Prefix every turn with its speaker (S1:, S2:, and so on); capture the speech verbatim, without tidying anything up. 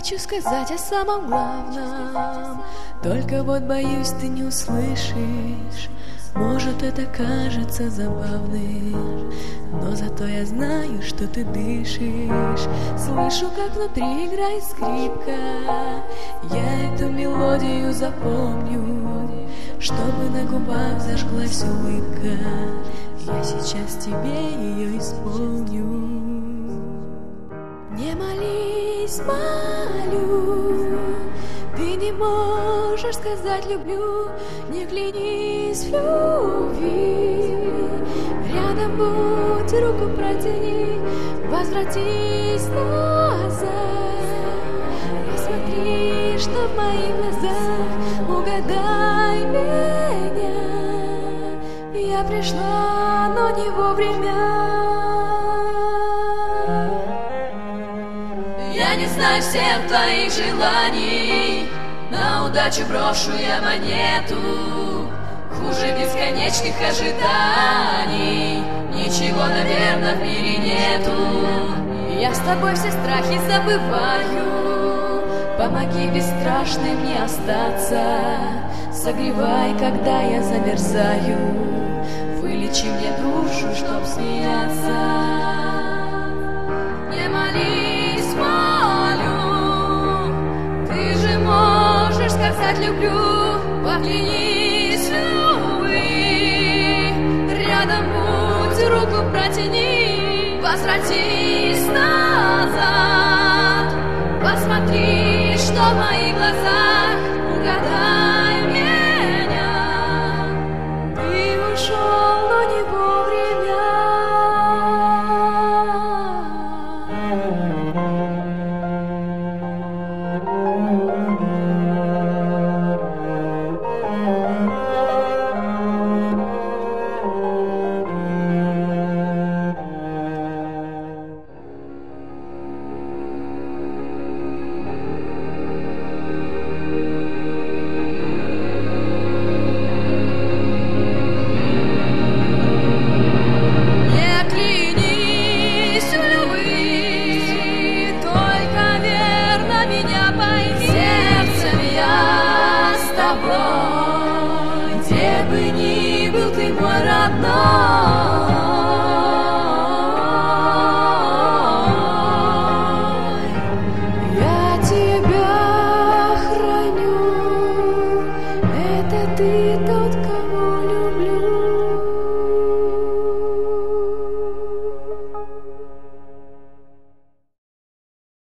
S1: Хочу сказать о самом главном, только вот боюсь, ты не услышишь. Может, это кажется забавным, но зато я знаю, что ты дышишь. Слышу, как внутри играет скрипка. Я эту мелодию запомню, чтобы на губах зажглась улыбка. Я сейчас тебе ее исполню. Не молись, молю, ты не можешь сказать люблю. Не клянись в любви, рядом будь, руку протяни. Возвратись назад, посмотри, что в моих глазах. Угадай меня, я пришла, но не вовремя. Я не знаю всех твоих желаний, на удачу брошу я монету. Хуже бесконечных ожиданий ничего, наверное, в мире нету. Я с тобой все страхи забываю, помоги бесстрашным мне остаться. Согревай, когда я замерзаю, вылечи мне душу, чтоб смеяться. Не молись, молю, ты же можешь сказать люблю. Поклянись в любви, рядом будь, руку протяни. Возвратись назад, посмотри, что в моих глазах. Угадай меня, ты ушел, но не вовремя. Где бы ни был ты мой родной, я тебя храню, это ты.